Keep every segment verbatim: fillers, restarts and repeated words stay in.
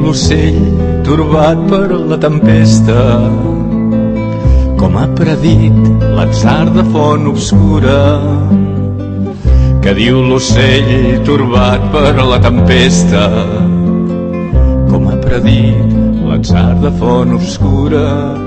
l'ocell torbat per la tempesta, com ha predit l'atzar de font obscura. Que diu l'ocell torbat per la tempesta, com ha predit l'atzar de font obscura.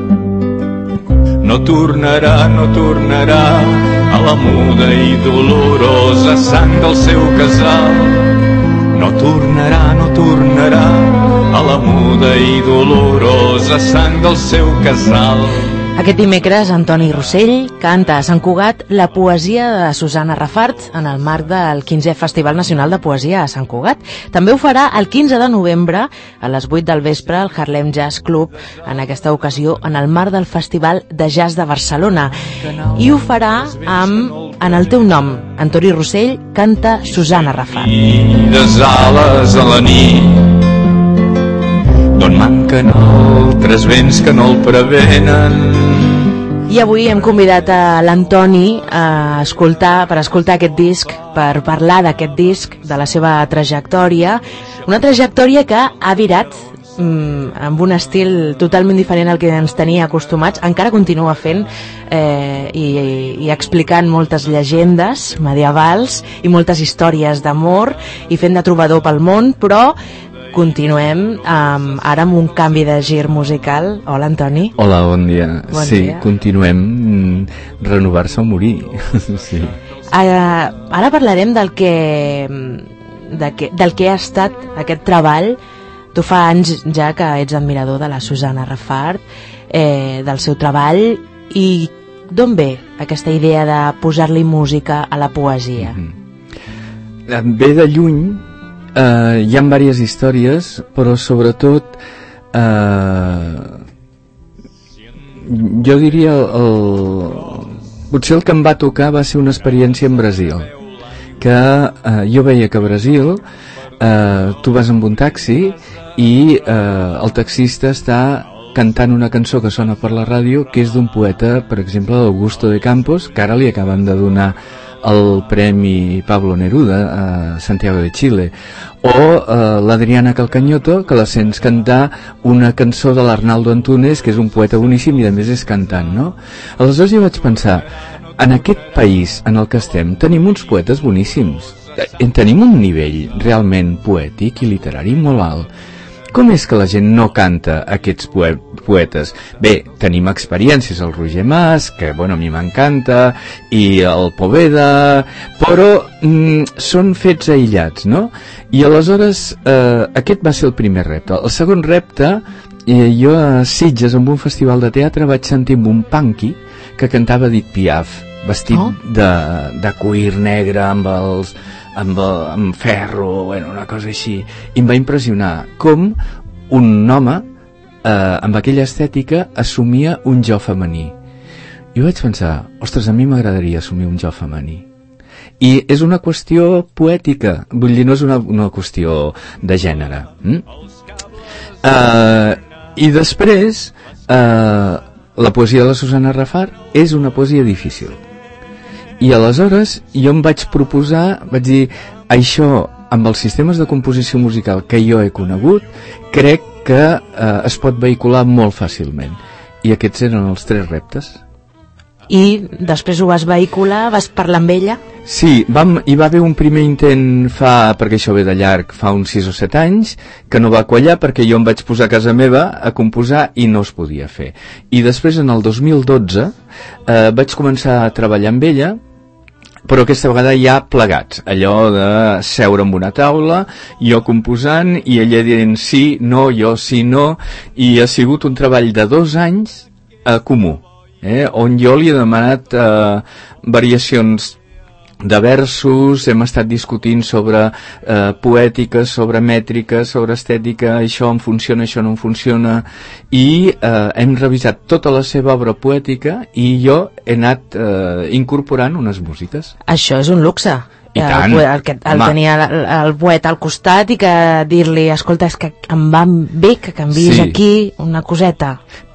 No tornarà, no tornarà a la muda i dolorosa sang del seu casal. No tornarà, no tornarà a la muda i dolorosa sang del seu casal. Aquest dimecres, Antoni Rossell canta a Sant Cugat la poesia de Susana Rafart en el marc del quinzè Festival Nacional de Poesia a Sant Cugat. També ho farà el quinze de novembre a les vuit del vespre al Harlem Jazz Club, en aquesta ocasió en el marc del Festival de Jazz de Barcelona. I ho farà amb En el teu nom. Antoni Rossell canta Susana Rafart. I des ales a la nit, d'on manquen altres vents que no el prevenen. I avui hem convidat a l'Antoni a escoltar, per escoltar aquest disc, per parlar d'aquest disc, de la seva trajectòria, una trajectòria que ha virat mm, amb un estil totalment diferent al que ens tenia acostumats. Encara continua fent eh, i, i explicant moltes llegendes medievals i moltes històries d'amor i fent de trobador pel món, però continuem um, ara amb un canvi de gir musical. Hola, Antoni. Hola, bon dia. Bon sí, dia. Continuem mm, renovar-se o morir. sí. Ara, ara parlarem del que, de que, del que ha estat aquest treball. Tu fa anys ja que ets admirador de la Susana Rafart, eh, del seu treball, i d'on ve aquesta idea de posar-li música a la poesia? Mm-hmm. Ve de lluny. Uh, hi ha diverses històries, però sobretot uh, jo diria el, potser el que em va tocar va ser una experiència en Brasil, que uh, jo veia que a Brasil uh, tu vas amb un taxi i uh, el taxista està cantant una cançó que sona per la ràdio, que és d'un poeta, per exemple, Augusto de Campos, que ara li acaben de donar el premi Pablo Neruda a Santiago de Chile, o eh, l'Adriana Calcañoto, que la sents cantar una cançó de l'Arnaldo Antunes, que és un poeta boníssim i a més és cantant, no? Aleshores jo vaig pensar, en aquest país en el que estem tenim uns poetes boníssims, tenim un nivell realment poètic i literari molt alt. Com és que la gent no canta aquests poetes? Bé, tenim experiències, el Roger Mas, que bueno, a mi m'encanta, i el Poveda, però mm, són fets aïllats, no? I aleshores eh, aquest va ser el primer repte. El segon repte, eh, jo a Sitges, en un festival de teatre, vaig sentir un punky que cantava Edith Piaf, vestit oh. de, de cuir negre amb els... Amb, amb ferro, bueno, una cosa així, i em va impressionar com un home eh, amb aquella estètica assumia un jo femení. I vaig pensar, ostres, a mi m'agradaria assumir un jo femení. I és una qüestió poètica, vull dir, no és una, una qüestió de gènere. Hm? Eh, I després, eh, la poesia de la Susana Rafart és una poesia difícil. I aleshores jo em vaig proposar, vaig dir, això amb els sistemes de composició musical que jo he conegut, crec que eh, es pot vehicular molt fàcilment. I aquests eren els tres reptes. I després ho vas vehicular, vas parlar amb ella? Sí, vam, hi va haver un primer intent fa, perquè això ve de llarg, fa uns sis o set anys, que no va quallar perquè jo em vaig posar a casa meva a composar i no es podia fer. I després, en el dos mil dotze, eh, vaig començar a treballar amb ella, però aquesta vegada ja plegats, allò de seure amb una taula, jo composant i ella dient sí, no, jo sí, no, i ha sigut un treball de dos anys eh, comú, eh, on jo li he demanat eh, variacions de versos, hem estat discutint sobre eh, poètica, sobre mètrica, sobre estètica, això em funciona, això no em funciona, i eh, hem revisat tota la seva obra poètica i jo he anat eh, incorporant unes músiques. Això és un luxe. I tant. El, el, el, el tenia el, el poeta al costat i que dir-li, escolta, és que em va bé que canviïs sí. aquí una coseta.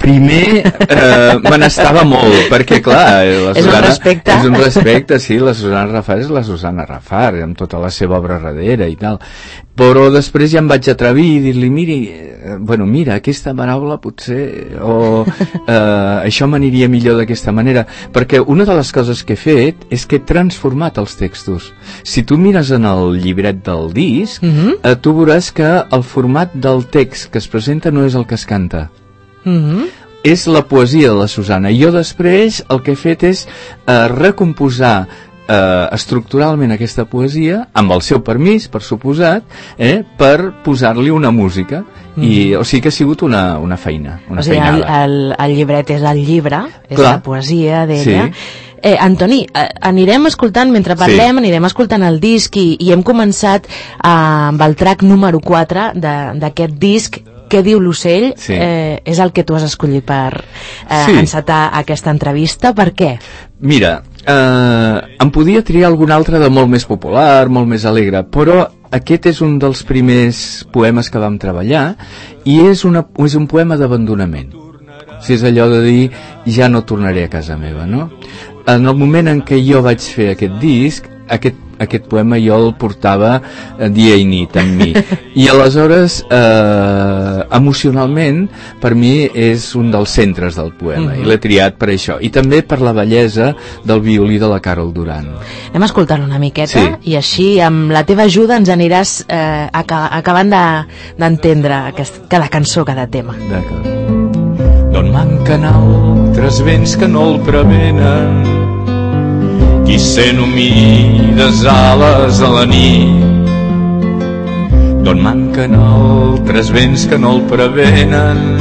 primer eh, me n'estava molt, perquè clar, la és Susana, un respecte. És un respecte, sí, la Susana Rafar és la Susana Rafar, amb tota la seva obra darrere i tal. Però després ja em vaig atrevir i dir-li, miri, eh, bueno, mira, aquesta paraula potser, o eh, això m'aniria millor d'aquesta manera, perquè una de les coses que he fet és que he transformat els textos. Si tu mires en el llibret del disc, Mhm. eh, tu veuràs que el format del text que es presenta no és el que es canta. Mhm. És la poesia de la Susana. Jo després el que he fet és eh, recomposar eh, estructuralment aquesta poesia, amb el seu permís, per suposat, eh, per posar-li una música. Mm. I, o sigui que ha sigut una, una feina, una O sigui, el, feinada. el, el llibret és el llibre, és Clar. la poesia d'ella. Sí. Eh, Antoni, eh, anirem escoltant, mentre parlem, Sí. anirem escoltant el disc i, i hem començat eh, amb el track número quatre de- d'aquest disc. Què diu l'ocell? Sí. Eh, és el que tu has escollit per eh, Sí. encetar aquesta entrevista. Per què? Mira, eh, em podia triar algun altre de molt més popular, molt més alegre, però aquest és un dels primers poemes que vam treballar i és, una, és un poema d'abandonament. O sigui, és allò de dir, ja no tornaré a casa meva, no? En el moment en què jo vaig fer aquest disc, aquest, aquest poema jo el portava eh, dia i nit amb mi. I aleshores, eh, emocionalment, per mi és un dels centres del poema, Mhm. i l'he triat per això. I també per la bellesa del violí de la Carol Duran. Anem a escoltar-lo una miqueta Sí. i així, amb la teva ajuda, ens aniràs eh, aca acabant de- d'entendre aquest, cada cançó, cada tema. D'acord. D'on manquen altres vents que no el prevenen, qui sent humides ales a la nit. D'on manquen altres vents que no el prevenen,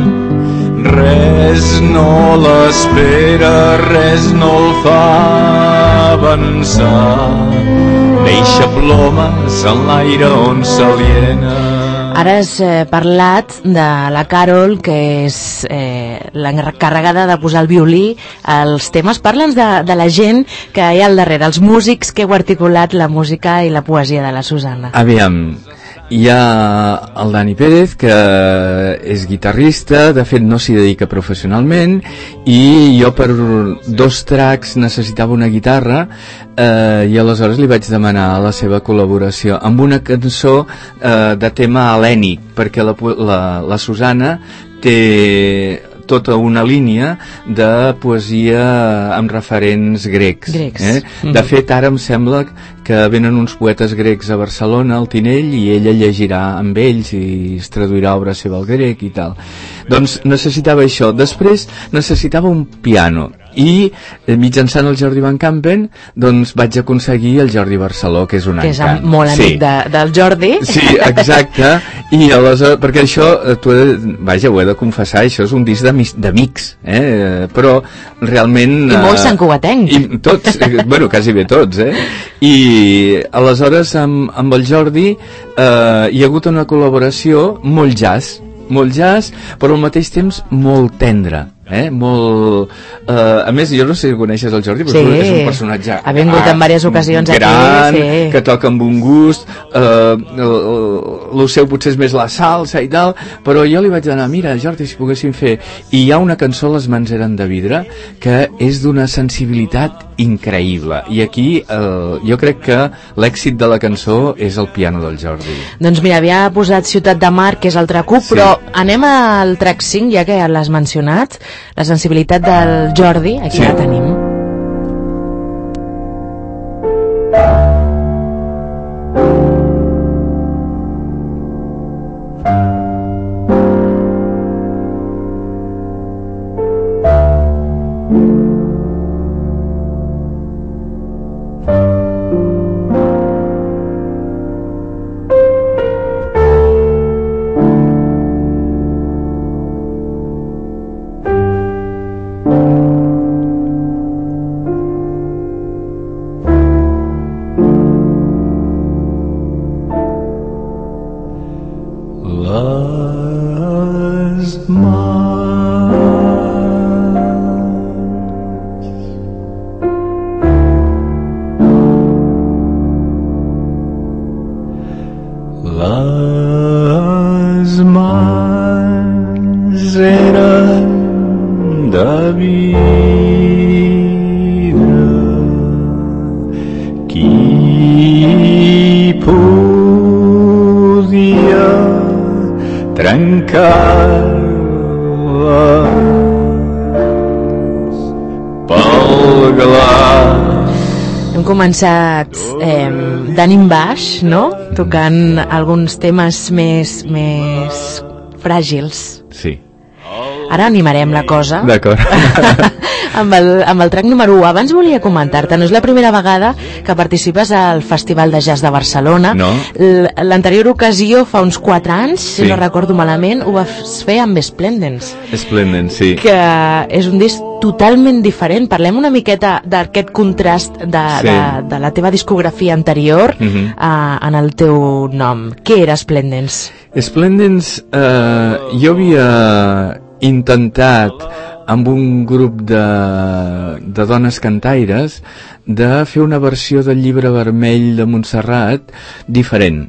res no l'espera, res no el fa avançar. Deixa plomes en l'aire on s'aliena. Ara has eh, parlat de la Carol, que és eh, l'encarregada de posar el violí als temes. Parla'ns de, de la gent que hi ha al darrere, els músics que heu articulat la música i la poesia de la Susana. Aviam, hi ha el Dani Pérez, que és guitarrista, de fet no s'hi dedica professionalment, i jo per dos tracks necessitava una guitarra, eh, i aleshores li vaig demanar la seva col·laboració amb una cançó eh, de tema helènic, perquè la, la, la Susana té tota una línia de poesia amb referents grecs. Grecs. Eh? Mm. De fet, ara em sembla que venen uns poetes grecs a Barcelona, al Tinell, i ella llegirà amb ells i es traduirà obra seva al grec i tal. Doncs necessitava això. Després necessitava un piano i eh, mitjançant el Jordi Van Campen doncs vaig aconseguir el Jordi Barceló, que és un Que és encant. molt amic Sí. de, del Jordi. Sí, exacte. I aleshores, perquè això, eh, tu he, de- vaja, ho he de confessar, això és un disc d'ami- d'amics, eh? Però realment... I molt eh, santcugatenc. I tots, eh, bueno, quasi bé tots, eh? I aleshores amb, amb el Jordi eh, hi ha hagut una col·laboració molt jazz, molt jazz, però al mateix temps molt tendre. Eh? Molt, eh, a més, jo no sé si coneixes el Jordi, però Sí. és un personatge Ha vingut en diverses ocasions aquí, gran, sí. que toca amb un gust, eh, el, el seu potser és més la salsa i tal, però jo li vaig anar, mira Jordi, si poguéssim fer, i hi ha una cançó, Les mans eren de vidre, que és d'una sensibilitat increïble, i aquí eh, jo crec que l'èxit de la cançó és el piano del Jordi. Doncs mira, havia posat Ciutat de Mar, que és el track u, Sí. però anem al track cinc, ja que l'has mencionat, la sensibilitat del Jordi, aquí Sí. la tenim. Les mans, les mans eren de vidre. Qui podia trencar-les pel glaç? Hem començat eh, d'ànim baix, no? Tocant alguns temes més, més fràgils. Sí. Ara animarem la cosa. D'acord. amb, el, amb el track número u. Abans volia comentar-te, no és la primera vegada que participes al Festival de Jazz de Barcelona. No. L'anterior ocasió, fa uns quatre anys, sí. si no recordo malament, ho vas fer amb Splendens. Splendens, sí. Que és un disc totalment diferent. Parlem una miqueta d'aquest contrast de, sí. de, de la teva discografia anterior uh -huh. uh, en el teu nom. Què era Splendens? Splendens, eh, jo havia intentat amb un grup de, de dones cantaires de fer una versió del Llibre Vermell de Montserrat diferent,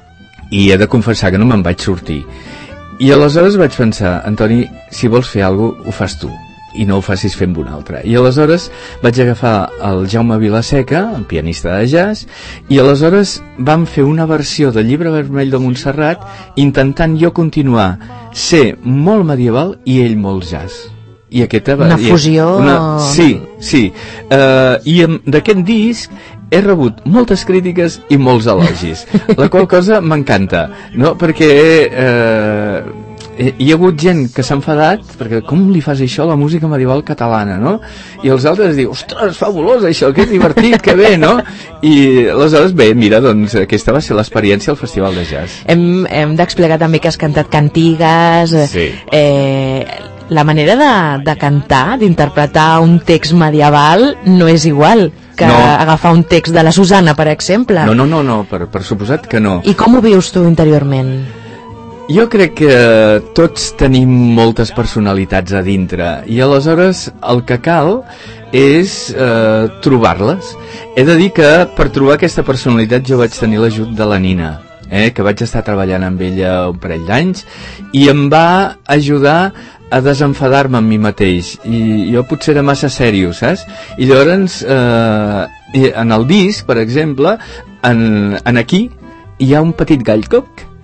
i he de confessar que no me'n vaig sortir, i aleshores vaig pensar, Antoni, si vols fer alguna cosa ho fas tu i no ho facis fent un altre. I aleshores vaig agafar el Jaume Vilaseca, el pianista de jazz, i aleshores vam fer una versió del Llibre Vermell de Montserrat intentant jo continuar ser molt medieval i ell molt jazz. I aquesta va, una fusió una, sí, sí uh, i d'aquest disc he rebut moltes crítiques i molts elogis, la qual cosa m'encanta, no? Perquè eh, hi ha hagut gent que s'ha enfadat perquè com li fas això a la música medieval catalana, no? I els altres diuen, ostres, fabulós això, que divertit, que bé, no? I aleshores, bé, mira, doncs aquesta va ser l'experiència al Festival de Jazz. Hem, hem d'explicar també que has cantat cantigues, sí. eh, la manera de, de cantar, d'interpretar un text medieval no és igual que no. agafar un text de la Susana, per exemple. No, no, no, no per, per suposat que no. I com ho vius tu interiorment? Jo crec que tots tenim moltes personalitats a dintre i aleshores el que cal és eh, trobar-les. He de dir que per trobar aquesta personalitat jo vaig tenir l'ajut de la Nina, eh, que vaig estar treballant amb ella un parell d'anys i em va ajudar a desenfadar-me amb mi mateix, i jo potser era massa seriós, saps? I llavors eh, en el disc, per exemple, en, en aquí hi ha un petit gallcoc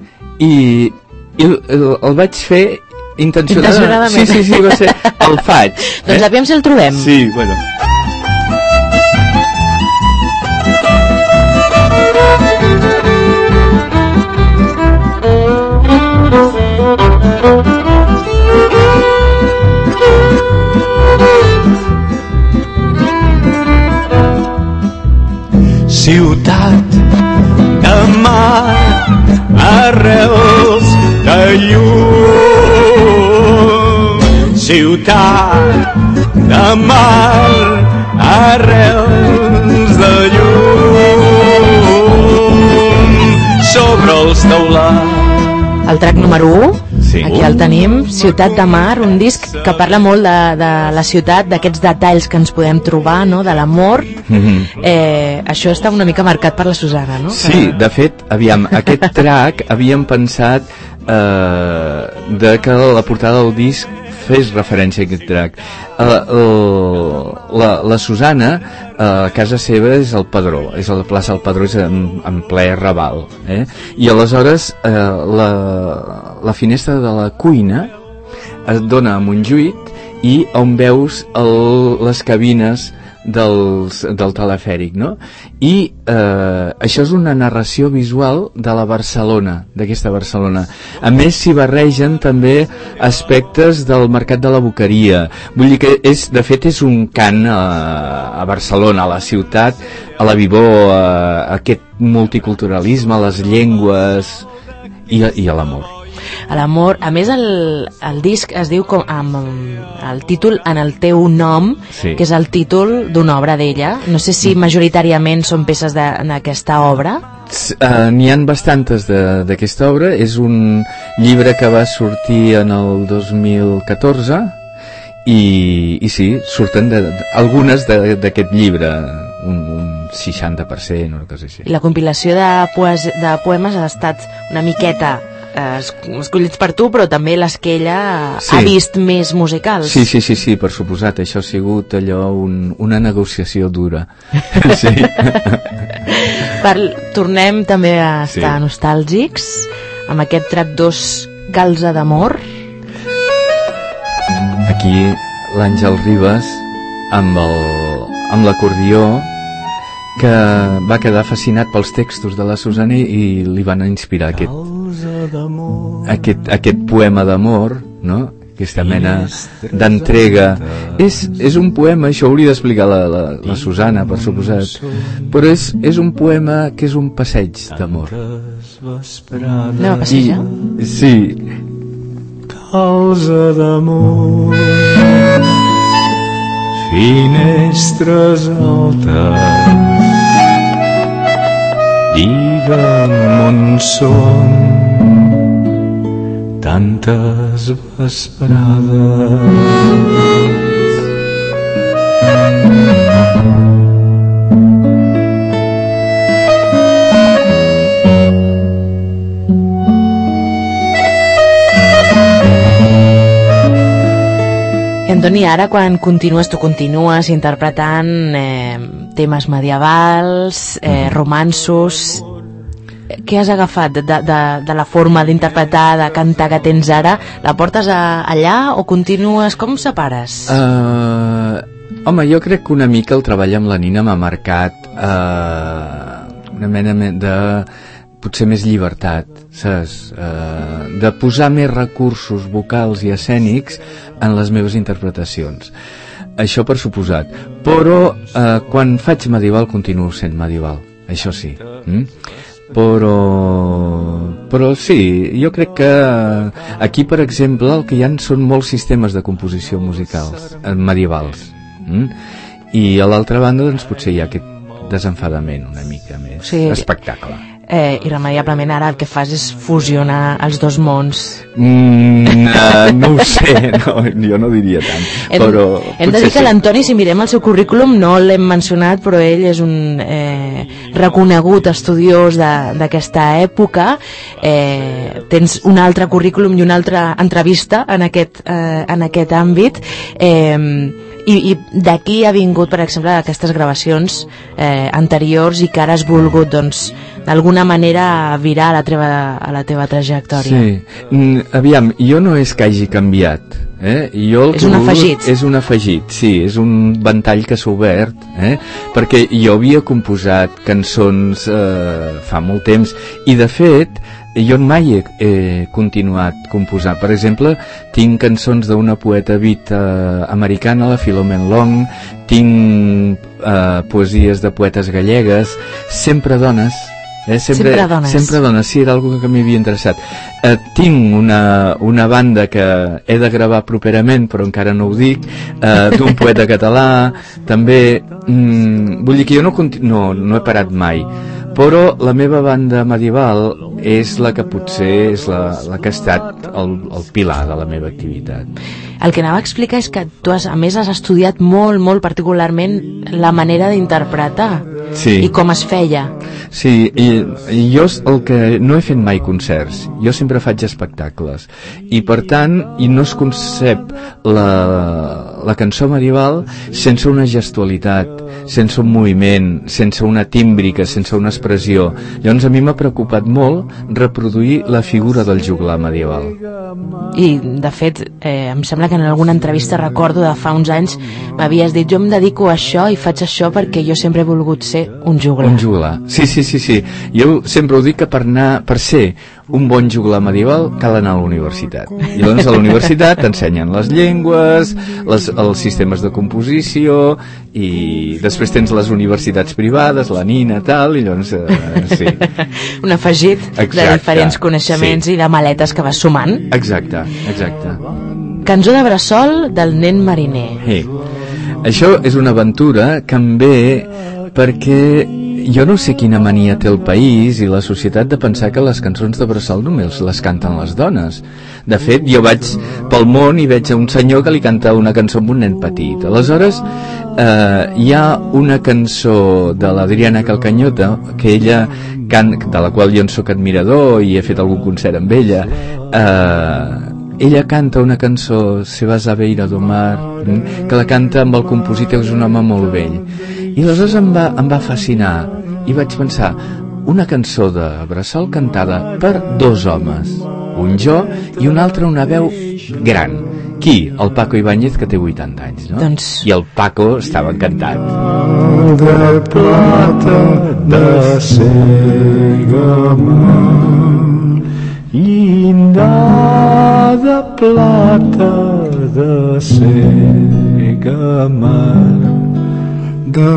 i, i el, el, el vaig fer intencionadament. intencionadament. Sí, sí, sí, va ser, el faig. Eh? Doncs aviam si el trobem. Sí, bueno. Ciutat de mar, arrels de llum. Ciutat de mar, arrels de llum. Sobre els teulats. El track número u, sí. Aquí el tenim, Ciutat de Mar, un disc que parla molt de, de la ciutat, d'aquests detalls que ens podem trobar, no? De l'amor. Mm-hmm. eh, això està una mica marcat per la Susana, no? Sí, de fet, aviam, aquest track havíem pensat eh, de que la portada del disc fes referència a aquest track. Uh, uh, la, la Susana, uh, a casa seva és el Padró, és a la plaça del Padró, és en, en ple Raval, eh? I aleshores uh, la, la finestra de la cuina es dona a Montjuïc i on veus el, les cabines dels, del telefèric, no? I eh, això és una narració visual de la Barcelona, d'aquesta Barcelona. A més, s'hi barregen també aspectes del mercat de la Boqueria. Vull dir que, és, de fet, és un cant a, a Barcelona, a la ciutat, a la vivor, a, a aquest multiculturalisme, a les llengües i a, i a l'amor. A l'amor, a més el, el disc es diu com, amb el títol En el teu nom, sí. Que és el títol d'una obra d'ella. No sé si majoritàriament són peces d'aquesta obra. Uh, n'hi han bastantes d'aquesta obra. És un llibre que va sortir en el dos mil catorze i, i sí, surten de, de, algunes d'aquest llibre, un, un seixanta per cent, una cosa així. I la compilació de, poes, de poemes ha estat una miqueta eh, escollits per tu, però també les que ella Sí. ha vist més musicals. Sí, sí, sí, sí, per suposat, això ha sigut allò, un, una negociació dura. Sí. Per, tornem també a Sí. estar nostàlgics amb aquest track dos, Calze d'amor. Aquí l'Àngel Ribas amb el- amb l'acordió, que va quedar fascinat pels textos de la Susana i li van inspirar aquest, aquest, aquest poema d'amor, no? Aquesta mena d'entrega. És, és un poema, això ho hauria d'explicar la, la, la Susana, per suposat, però és, és un poema que és un passeig d'amor. Anem a passejar? I, sí, Calze d'amor, finestres altes, digue'm on són tantes vesprades. Antoni, ara quan continues, tu continues interpretant eh, temes medievals, eh, romanços. Què has agafat de, de, de la forma d'interpretar, de cantar que tens ara? La portes a, allà o continues? Com separes? Uh, home, jo crec que una mica el treball amb la Nina m'ha marcat uh, una mena de potser més llibertat, saps? Uh, de posar més recursos vocals i escènics en les meves interpretacions. Això per suposat. Però uh, quan faig medieval continuo sent medieval, això sí. Mm? Però, però sí, jo crec que aquí, per exemple, el que hi ha són molts sistemes de composició musicals eh, medievals, mm? I a l'altra banda doncs potser hi ha aquest desenfadament una mica més, sí. Espectacle. Eh, irremeiablement ara el que fas és fusionar els dos mons. Mm, uh, no ho sé, no, jo no diria tant, hem, però hem de dir que sí. L'Antoni, si mirem el seu currículum, no l'hem mencionat, però ell és un eh, reconegut estudiós d'aquesta època. Eh, tens un altre currículum i una altra entrevista en aquest, eh, en aquest àmbit. Eh, i, i d'aquí ha vingut, per exemple, aquestes gravacions eh, anteriors i que ara has volgut, doncs, d'alguna manera virar a la teva, a la teva trajectòria. Sí, mm, aviam, jo no és que hagi canviat, eh? Jo el és que un volgut, afegit. És un afegit, sí, és un ventall que s'ha obert, eh? Perquè jo havia composat cançons eh, fa molt temps i de fet jo mai he, he continuat composant. Per exemple, tinc cançons d'una poeta beat eh, americana, la Philomene Long, tinc eh, poesies de poetes gallegues, sempre dones, eh? sempre, sempre dones. Sempre dones, sí, era una que m'havia interessat. Eh, tinc una, una banda que he de gravar properament, però encara no ho dic, eh, d'un poeta català, també, mm, vull dir que jo no, no, no he parat mai. Però la meva banda medieval és la que potser és la, la que ha estat el, el pilar de la meva activitat. El que anava a explicar és que tu has, a més has estudiat molt, molt particularment la manera d'interpretar sí. i com es feia. Sí, i, i jo el que no he fet mai concerts, jo sempre faig espectacles i per tant, i no es concep la, la cançó medieval sense una gestualitat, sense un moviment, sense una tímbrica, sense una expressió. Llavors a mi m'ha preocupat molt reproduir la figura del joglar medieval. I de fet, eh, em sembla que en alguna entrevista, recordo de fa uns anys, m'havies dit, jo em dedico a això i faig això perquè jo sempre he volgut ser un joglar. Un joglar, sí, sí, sí, sí. Jo sempre ho dic que per, anar, per ser un bon joglar medieval cal anar a la universitat. I llavors a la universitat t'ensenyen les llengües, les, els sistemes de composició, i després tens les universitats privades, la Nina, tal, i llavors, eh, sí. Un afegit Exacte, de diferents coneixements sí. I de maletes que vas sumant. Exacte, exacte. Cançó de bressol del nen mariner. Hey. Això és una aventura que em ve perquè jo no sé quina mania té el país i la societat de pensar que les cançons de bressol només les canten les dones. De fet, jo vaig pel món i veig a un senyor que li canta una cançó amb un nen petit. Aleshores, eh, hi ha una cançó de l'Adriana Calcanyota que ella can, de la qual jo en sóc admirador i he fet algun concert amb ella, eh, ella canta una cançó, Se vas a beira do mar, que la canta amb el compositor, que és un home molt vell, i aleshores em va, em va fascinar i vaig pensar, una cançó de Bressol cantada per dos homes, un jo i un altre, una veu gran. Qui? El Paco Ibáñez, que té vuitanta anys, no? Doncs... I el Paco estava encantat. De plata de Segamar, llindar de plata de Segamar, de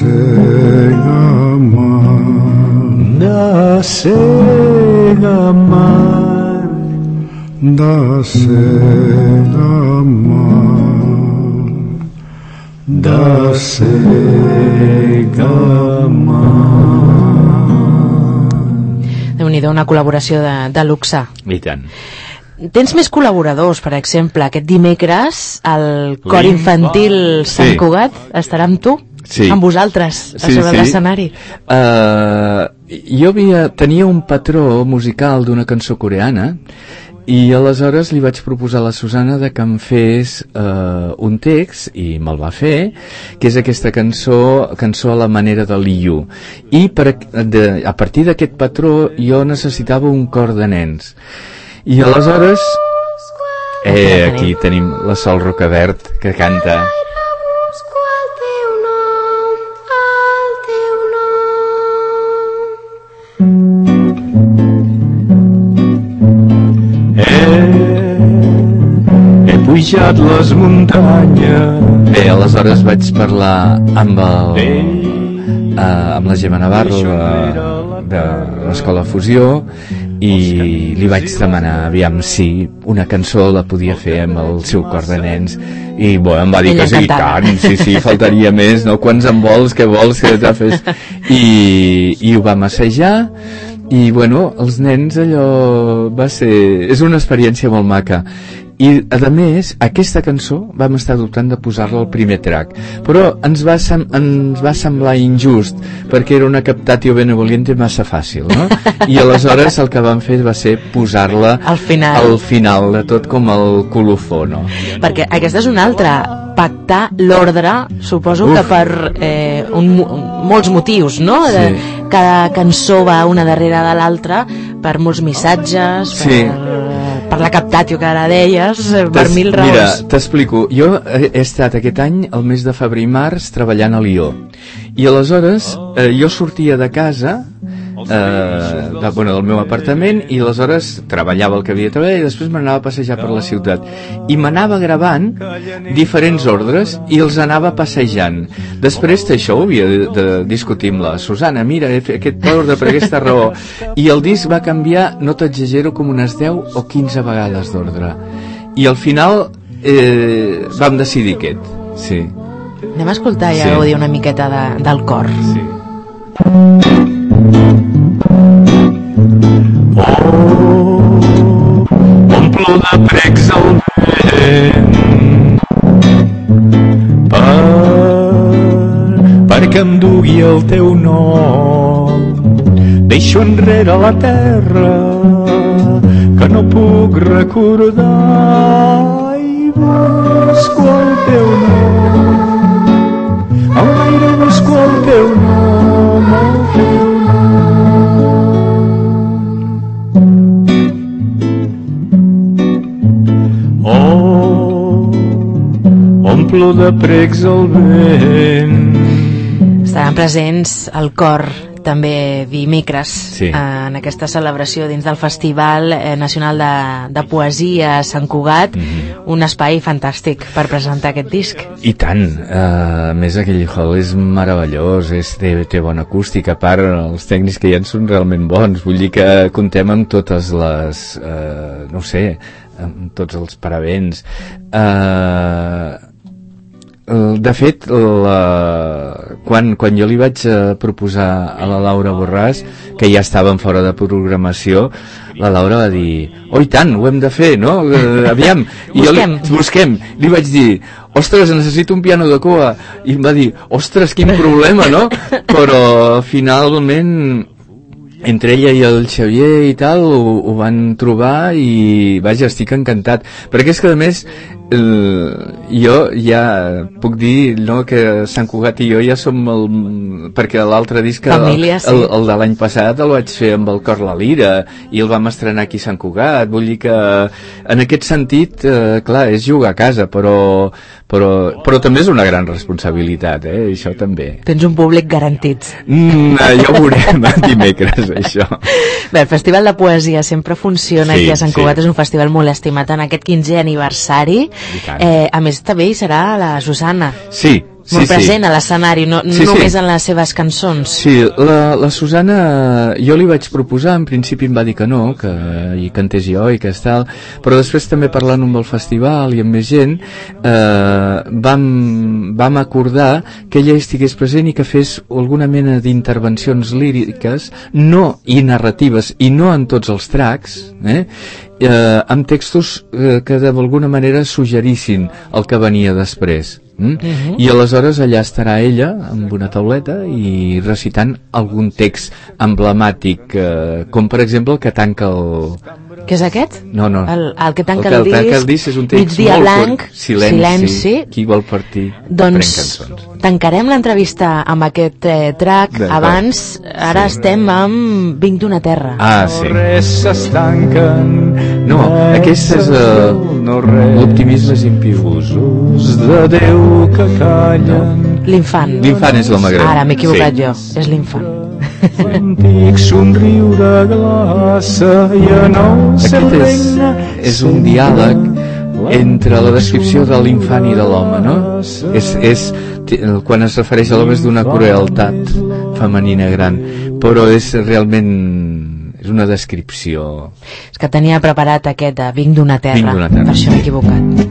Segamar, de Segamar, de Segamar, de Segamar. Déu-n'hi-do, una col·laboració de, de luxe. I tant. Tens més col·laboradors, per exemple, aquest dimecres el cor infantil Sant Sí. Cugat estarà amb tu? Sí. Amb vosaltres, a Sí, sobre sí. l'escenari. Uh, jo havia, tenia un patró musical d'una cançó coreana i aleshores li vaig proposar a la Susana de que em fes uh, un text, i me'l va fer, que és aquesta cançó, cançó a la manera de l'Iu. I per, de, a partir d'aquest patró jo necessitava un cor de nens. I aleshores... Eh, aquí tenim la Sol Rocabert, que canta... He pujat les muntanyes. Bé, aleshores vaig parlar amb el, eh, amb la Gemma Navarro de, de l'Escola Fusió i li vaig demanar aviam si una cançó la podia fer amb el seu cor de nens i bo, em va dir Ella que sí, cantava. tant, sí, sí, faltaria més, no? Quants en vols, què vols, què te fes? I, i ho vam assajar i bueno, els nens allò va ser, és una experiència molt maca i a més aquesta cançó vam estar dubtant de posar-la al primer track, però ens va, sem ens va semblar injust perquè era una captatio benevolente massa fàcil, no? I aleshores el que vam fer va ser posar-la Al final. al final de tot, com el colofó, no? Perquè aquesta és una altra, pactar l'ordre, suposo Uf. que per eh, un, un, molts motius, no? De, Sí. cada cançó va una darrere de l'altra per molts missatges, per, Sí. per la captatio que ara deies, eh, per T'es- mil raons. Mira, t'explico. Jo he, he estat aquest any, el mes de febrer i març, treballant a Lió. I aleshores eh, jo sortia de casa, eh, de, bueno, del meu apartament, i aleshores treballava el que havia de treballar i després m'anava a passejar per la ciutat. I m'anava gravant diferents ordres i els anava passejant. Després d'això ho havia de, de discutir amb la Susana. Mira, he fet aquest ordre per aquesta raó. I el disc va canviar, no t'exagero, com unes deu o quinze vegades d'ordre. I al final eh, vam decidir aquest. Sí. Anem a escoltar ja Sí. gaudir una miqueta de, del cor. Sí. Omplo de precs el vent per, perquè em dugui el teu nom. Deixo enrere la terra que no puc recordar i busco el teu nom. Al gaire busco el teu nom, el teu Oh, omplo de precs el vent. Estaran presents al cor també dimecres Sí. eh, en aquesta celebració dins del Festival eh, Nacional de, de Poesia a Sant Cugat, Mhm. un espai fantàstic per presentar aquest disc. I tant, uh, a més aquell hall és meravellós, és, té, té bona acústica, a part els tècnics que hi ha són realment bons, vull dir que contem amb totes les, uh, no ho sé, amb tots els paravents. Uh, de fet, la, quan, quan jo li vaig uh, proposar a la Laura Borràs, que ja estàvem fora de programació, la Laura va dir, oh i tant, ho hem de fer, no? Uh, aviam. I Busquem. Jo li, busquem. Li vaig dir, ostres, necessito un piano de cua. I em va dir, ostres, quin problema, no? Però finalment entre ella i el Xavier i tal ho, ho van trobar i vaja, estic encantat, perquè és que a més el, jo ja puc dir, no, que Sant Cugat i jo ja som el, perquè l'altre disc Família, sí. el, el de l'any passat el vaig fer amb el Cor la Lira i el vam estrenar aquí a Sant Cugat, vull dir que en aquest sentit, eh, clar, és jugar a casa, però, però, però també és una gran responsabilitat, eh? Això també. Tens un públic garantit. Mm, ja ho veurem dimecres, això. Bé, el Festival de Poesia sempre funciona Sí, aquí a Sant sí. Cugat, és un festival molt estimat en aquest quinzè aniversari. Eh, a més, també hi serà la Susana. Sí, sí, molt present sí. a l'escenari, no, Sí, només sí. en les seves cançons. Sí, la, la Susana, jo li vaig proposar, en principi em va dir que no, que hi cantés jo i que és tal, però després també parlant amb el festival i amb més gent, eh, vam, vam acordar que ella estigués present i que fes alguna mena d'intervencions líriques, no i narratives, i no en tots els tracks, eh, eh, amb textos eh, que d'alguna manera suggerissin el que venia després. Mm? Uh-huh. I aleshores allà estarà ella amb una tauleta i recitant algun text emblemàtic, eh, com per exemple el que tanca el... Què és aquest? No, no. El, el que tanca el, que el, disc, tanca el disc és un text Migdia molt blanc, curt. Silenci, silenci. Qui vol partir Doncs pren cançons. tancarem l'entrevista amb aquest eh, track. Abans, ara sí. estem amb Vinc d'una terra. Ah, sí. Res s'estanquen. No, aquest és uh, l'optimisme és impiusos de Déu que callen. L'infant. L'infant és l'home gran. Ara m'he equivocat Sí. jo, és l'infant. Antic somriure glaça i en el seu Aquest és, regne és un diàleg entre la descripció de l'infant i de l'home, no? És, és, quan es refereix a l'home és d'una crueltat femenina gran, però és realment és una descripció. És que tenia preparat aquest de Vinc d'una terra, Vinc d'una terra. per això m'he equivocat.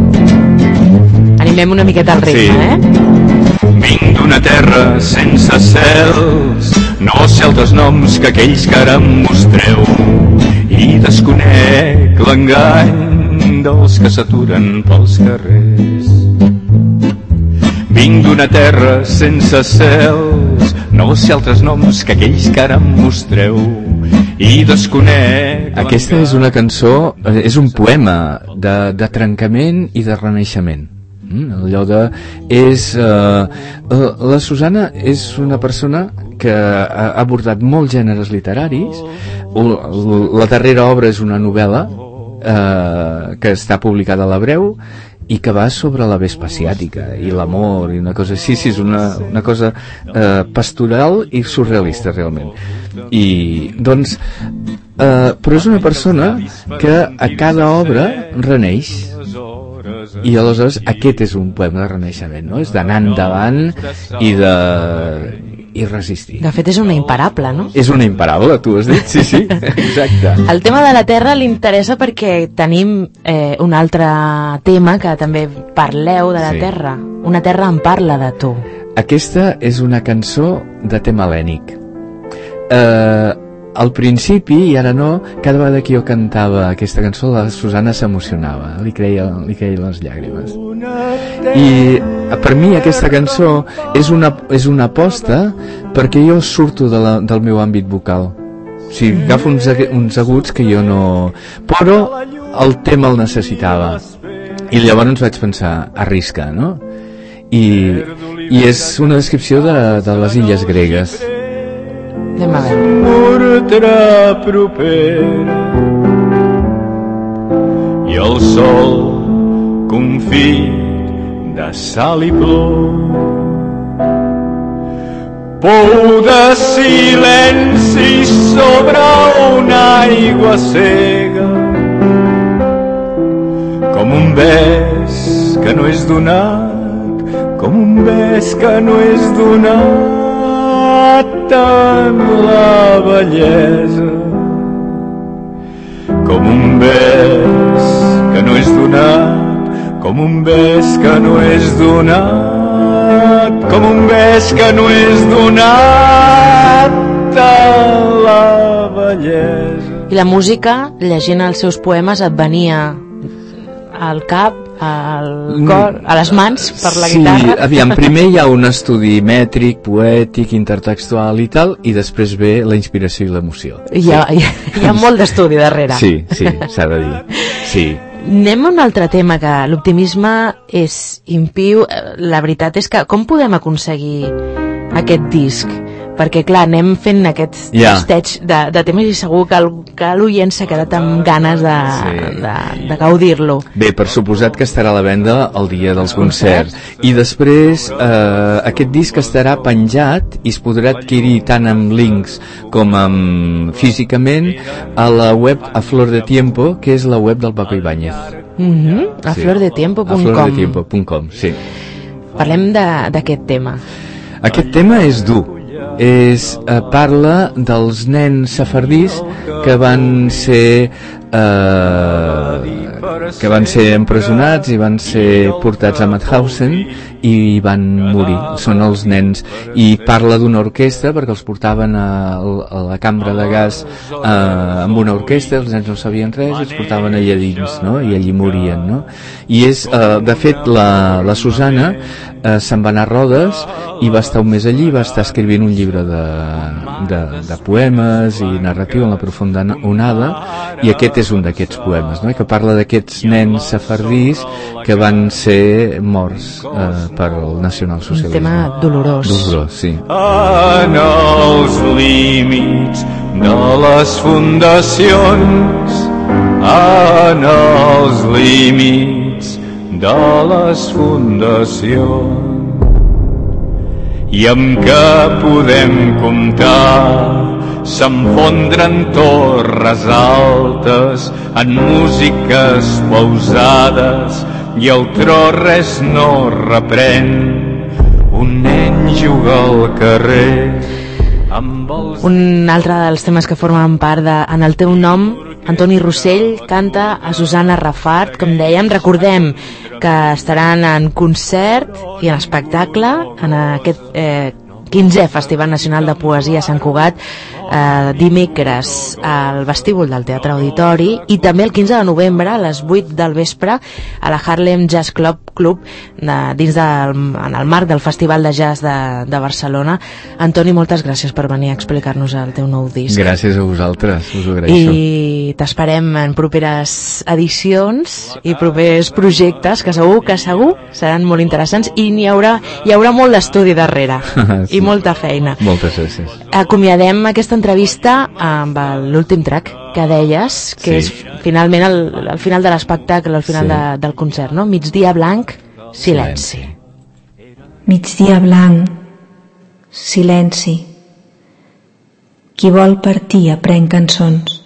No. Animem una miqueta al ritme, Sí. eh? Vinc d'una terra sense cels, no sé altres noms que aquells que ara em mostreu, i desconec l'engany dels que s'aturen pels carrers. Vinc d'una terra sense cels, no sé altres noms que aquells que ara em mostreu, i desconec... Aquesta és una cançó, eh, és un poema de, de trencament i de renaixement. Mm, allò de... És, eh, la Susana és una persona que ha abordat molts gèneres literaris. La darrera obra és una novel·la eh, que està publicada a l'Hebreu i que va sobre la vespa asiàtica i l'amor i una cosa així. Sí, és una, una cosa eh, pastoral i surrealista realment. I doncs eh, però és una persona que a cada obra reneix, i aleshores aquest és un poema de renaixement, no? És d'anar endavant i de i resistir. De fet és una imparable, no? És una imparable, tu has dit, sí, sí, exacte. El tema de la terra li interessa perquè tenim eh, un altre tema que també parleu de la Sí. terra. Una terra em parla de tu. Aquesta és una cançó de tema hel·lènic. Eh, al principi, i ara no, cada vegada que jo cantava aquesta cançó la Susana s'emocionava, li creia, li creia les llàgrimes. I per mi aquesta cançó és una, és una aposta perquè jo surto de la, del meu àmbit vocal. O sigui, agafo uns, uns aguts que jo no... Però el tema el necessitava. I llavors vaig pensar, arrisca, no? I, i és una descripció de, de les illes gregues. Anem a veure. Portarà propera i el sol confit de sal i plor, pou de silenci sobre una aigua cega, com un bes que no és donat, com un bes que no és donat, tant la bellesa, com un bes que no és donat, com un bes que no és donat, com un bes que no és donat, tant la bellesa. I la música, llegint els seus poemes, et venia al cap al cor, a les mans per la sí, guitarra. Sí, aviam, primer hi ha un estudi mètric, poètic, intertextual i tal, i després ve la inspiració i l'emoció. Hi ha, sí. hi ha, hi ha molt d'estudi darrere. Sí, sí, s'ha de dir. Sí. Anem a un altre tema, que l'optimisme és impiu. La veritat és que com podem aconseguir aquest disc? Perquè clar, anem fent aquest yeah. testeig de, de temes i segur que, el, que l'oient s'ha quedat amb ganes de, sí. de, de gaudir-lo. Bé, per suposat que estarà a la venda el dia dels concerts. I després eh, aquest disc estarà penjat i es podrà adquirir tant amb links com amb físicament a la web A Flor de Tiempo, que és la web del Paco Ibáñez. Mm-hmm. A sí. flor de tiempo punt com. A flor de tiempo punt com, sí. Parlem d'aquest tema. Aquest tema és dur. És, eh, parla dels nens sefardís que van ser eh, que van ser empresonats i van ser portats a Mauthausen i van morir. Són els nens, i parla d'una orquestra perquè els portaven a, a la cambra de gas eh, amb una orquestra, els nens no sabien res i els portaven allà dins, no? I allí morien, no? I és, eh, de fet la, la Susana eh, se'n va anar a Rodes i va estar un mes allí, va estar escrivint un llibre de, de, de poemes i narratiu en la profunda onada, i aquest és un d'aquests poemes, no? Que parla d'aquests nens sefardís que van ser morts eh, per el nacionalsocialisme. Un tema dolorós. Dolorós, sí. En els límits de les fundacions, en els límits de les fundacions, i amb què podem comptar, s'enfondren torres altes en músiques pausades i el tro res no reprèn. Un nen juga al carrer amb els... Un altre dels temes que formen part de En el teu nom, Antoni Rossell canta a Susana Rafart, com dèiem. Recordem que estaran en concert i en espectacle en aquest eh, quinzè Festival Nacional de Poesia a Sant Cugat, eh, dimecres al vestíbul del Teatre Auditori, i també el quinze de novembre a les vuit del vespre a la Harlem Jazz Club, Club de, dins del, en el marc del Festival de Jazz de, de Barcelona. Antoni, moltes gràcies per venir a explicar-nos el teu nou disc. Gràcies a vosaltres, us ho agraeixo. I t'esperem en properes edicions i propers projectes que segur que segur seran molt interessants, i n'hi haurà, hi haurà molt d'estudi darrere sí. i molta feina. Moltes gràcies. Acomiadem aquesta entrevista amb l'últim track que deies, que sí. és finalment el, el final de l'espectacle, el final sí. de, del concert, no? Migdia blanc, silenci. Migdia blanc, silenci. Qui vol partir aprèn cançons.